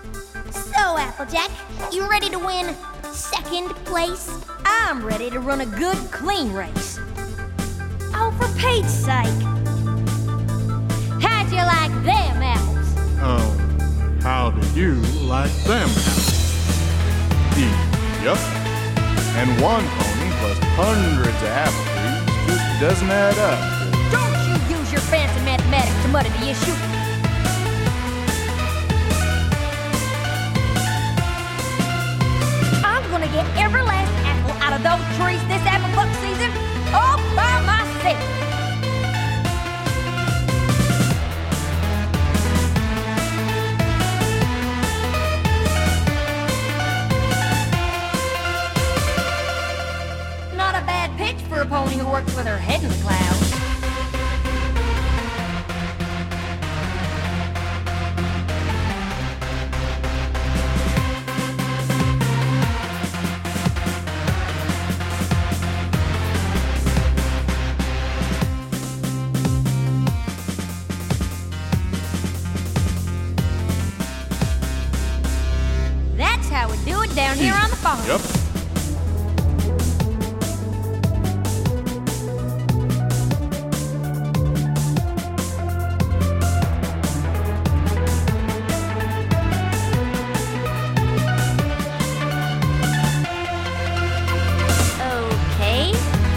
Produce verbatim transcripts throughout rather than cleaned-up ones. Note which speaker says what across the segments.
Speaker 1: So, Applejack, you ready to win second place? I'm ready to run a good, clean race. Oh, for Pete's sake. How'd you like them apples?
Speaker 2: Oh, how do you like them apples? E, yup. And one pony plus hundreds of apple trees just doesn't add up.
Speaker 1: Don't you use your fancy mathematics to muddy the issue. I'm gonna get every last apple out of those trees this apple buck season all by myself. Not a bad pitch for a pony who works with her head in the clouds. That's how we do it down here on the farm.
Speaker 2: Yup.
Speaker 1: Okay.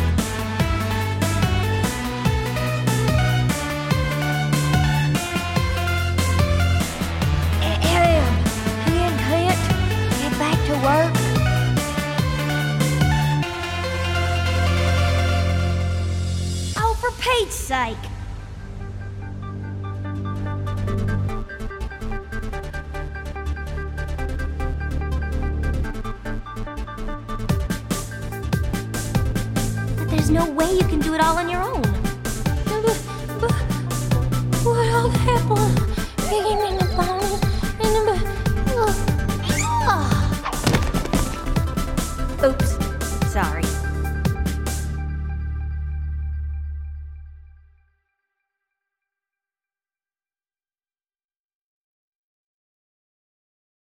Speaker 1: Ahem. Hint, hint. Get back to work. Oh, for Pete's sake. But there's no way you can do it all on your own.